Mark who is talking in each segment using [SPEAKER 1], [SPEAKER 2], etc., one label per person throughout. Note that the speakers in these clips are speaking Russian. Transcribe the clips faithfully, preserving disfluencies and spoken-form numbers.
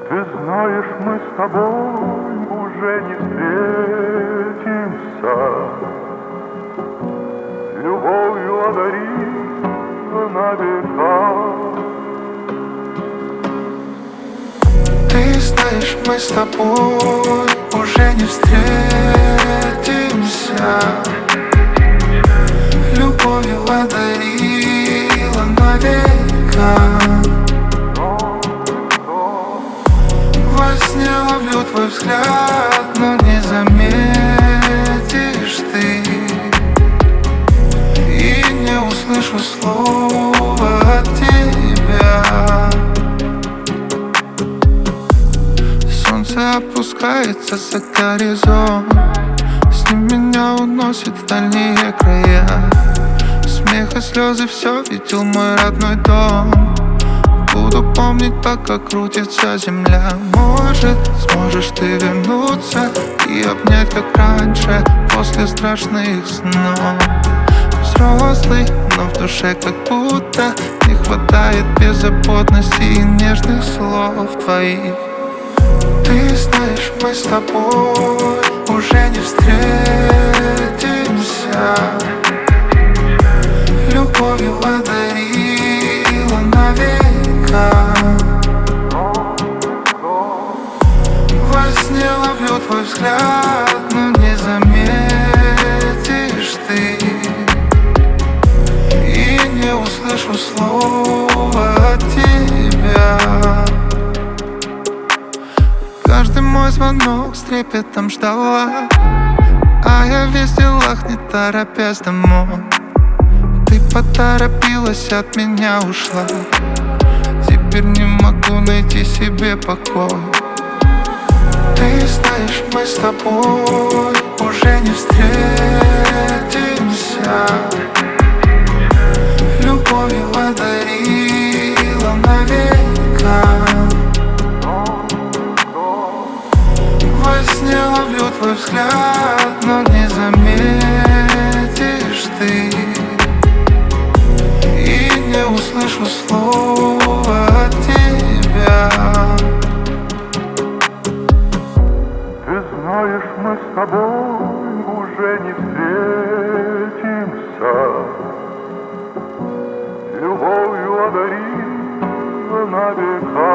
[SPEAKER 1] Ты знаешь, мы с тобой уже не встретимся. Любовью одарила на века.
[SPEAKER 2] Ты знаешь, мы с тобой уже не встретимся. Любовью одарила на века. Во сне ловлю твой взгляд, но не заметишь ты. И не услышу слова от тебя. Солнце опускается за горизонт, с ним меня уносит в дальние края. Смех и слезы, все видел мой родной дом. Буду помнить, пока крутится земля. Может, сможешь ты вернуться и обнять, как раньше, после страшных снов. Взрослый, но в душе как будто не хватает беззаботности и нежных слов твоих. Ты знаешь, мы с тобой уже не встретимся. Любовью одарила на века. Во сне ловлю твой взгляд, но не заметишь ты. И не услышу слова от тебя. Каждый мой звонок с трепетом ждала, а я весь в делах, не торопясь домой. Ты поторопилась, от меня ушла. Теперь не могу найти себе покой. Ты знаешь, мы с тобой уже не встретимся. Любовью одарила на века. Во сне ловлю твой взгляд, но не заметишь ты. И не услышу слова от тебя.
[SPEAKER 1] Ты знаешь, мы с тобой уже не встретимся. Любовью одарила на века.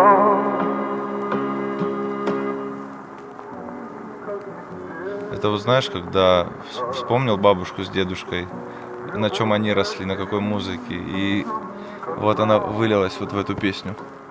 [SPEAKER 3] Это вот знаешь, когда вспомнил бабушку с дедушкой, на чем они росли, на какой музыке, и вот она вылилась вот в эту песню.